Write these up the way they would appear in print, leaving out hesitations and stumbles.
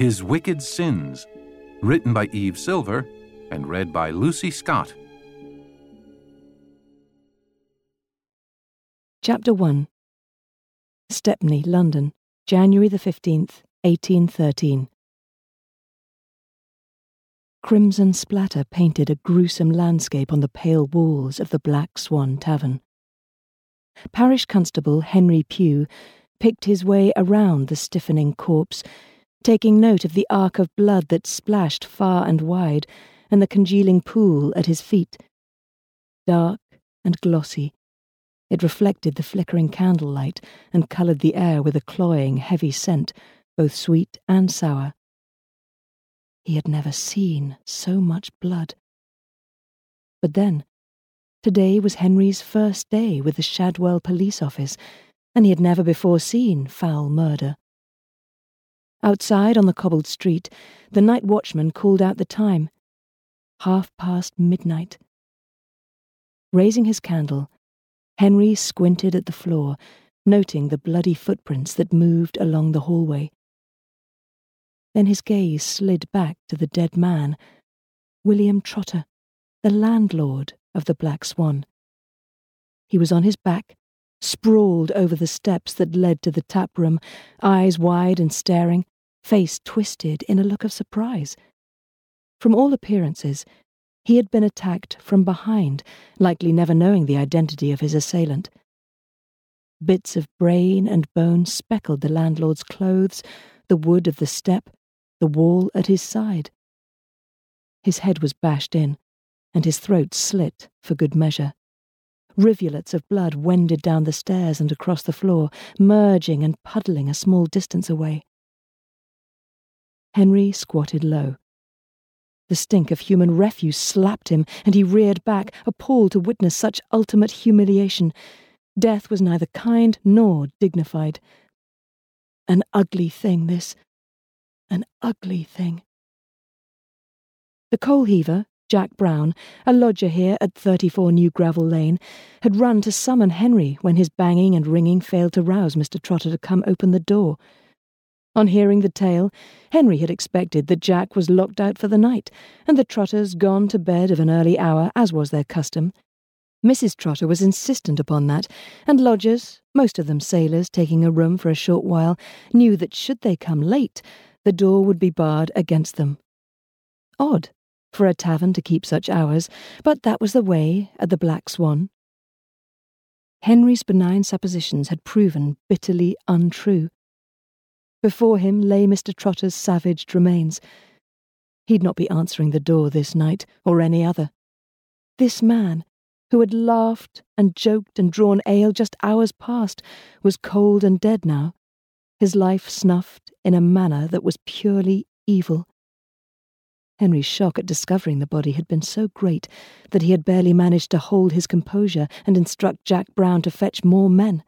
His Wicked Sins, written by Eve Silver and read by Lucy Scott. Chapter 1. Stepney, London, January the 15th, 1813. Crimson splatter painted a gruesome landscape on the pale walls of the Black Swan Tavern. Parish Constable Henry Pugh picked his way around the stiffening corpse, taking note of the arc of blood that splashed far and wide, and the congealing pool at his feet. Dark and glossy, it reflected the flickering candlelight and coloured the air with a cloying, heavy scent, both sweet and sour. He had never seen so much blood. But then, today was Henry's first day with the Shadwell Police Office, and he had never before seen foul murder. Outside on the cobbled street, the night watchman called out the time. midnight. Raising his candle, Henry squinted at the floor, noting the bloody footprints that moved along the hallway. Then his gaze slid back to the dead man, William Trotter, the landlord of the Black Swan. He was on his back, sprawled over the steps that led to the tap room, eyes wide and staring, face twisted in a look of surprise. From all appearances, he had been attacked from behind, likely never knowing the identity of his assailant. Bits of brain and bone speckled the landlord's clothes, the wood of the step, the wall at his side. His head was bashed in, and his throat slit for good measure. Rivulets of blood wended down the stairs and across the floor, merging and puddling a small distance away. Henry squatted low. The stink of human refuse slapped him, and he reared back, appalled to witness such ultimate humiliation. Death was neither kind nor dignified. An ugly thing, this. An ugly thing. The coal heaver, Jack Brown, a lodger here at 34 New Gravel Lane, had run to summon Henry when his banging and ringing failed to rouse Mr. Trotter to come open the door. On hearing the tale, Henry had expected that Jack was locked out for the night, and the Trotters gone to bed of an early hour, as was their custom. Mrs. Trotter was insistent upon that, and lodgers, most of them sailors taking a room for a short while, knew that should they come late, the door would be barred against them. Odd for a tavern to keep such hours, but that was the way at the Black Swan. Henry's benign suppositions had proven bitterly untrue. Before him lay Mr. Trotter's savaged remains. He'd not be answering the door this night, or any other. This man, who had laughed and joked and drawn ale just hours past, was cold and dead now, his life snuffed in a manner that was purely evil. Henry's shock at discovering the body had been so great that he had barely managed to hold his composure and instruct Jack Brown to fetch more men.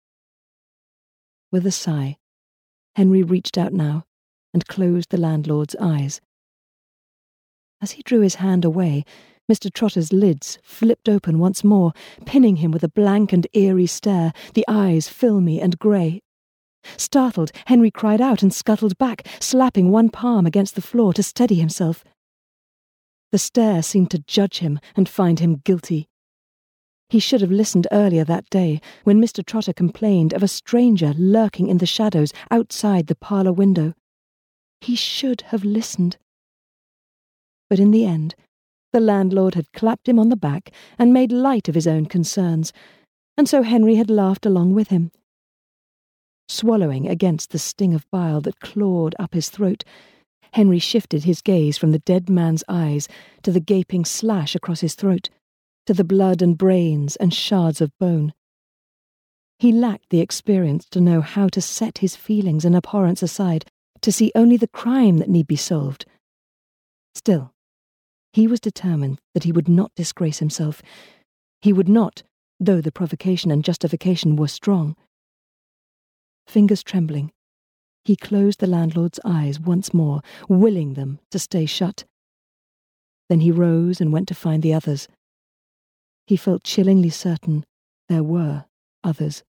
With a sigh, Henry reached out now and closed the landlord's eyes. As he drew his hand away, Mr. Trotter's lids flipped open once more, pinning him with a blank and eerie stare, the eyes filmy and grey. Startled, Henry cried out and scuttled back, slapping one palm against the floor to steady himself. The stare seemed to judge him and find him guilty. He should have listened earlier that day, when Mr. Trotter complained of a stranger lurking in the shadows outside the parlour window. He should have listened. But in the end, the landlord had clapped him on the back and made light of his own concerns, and so Henry had laughed along with him. Swallowing against the sting of bile that clawed up his throat, Henry shifted his gaze from the dead man's eyes to the gaping slash across his throat, to the blood and brains and shards of bone. He lacked the experience to know how to set his feelings and abhorrence aside, to see only the crime that need be solved. Still, he was determined that he would not disgrace himself. He would not, though the provocation and justification were strong. Fingers trembling, he closed the landlord's eyes once more, willing them to stay shut. Then he rose and went to find the others. He felt chillingly certain there were others.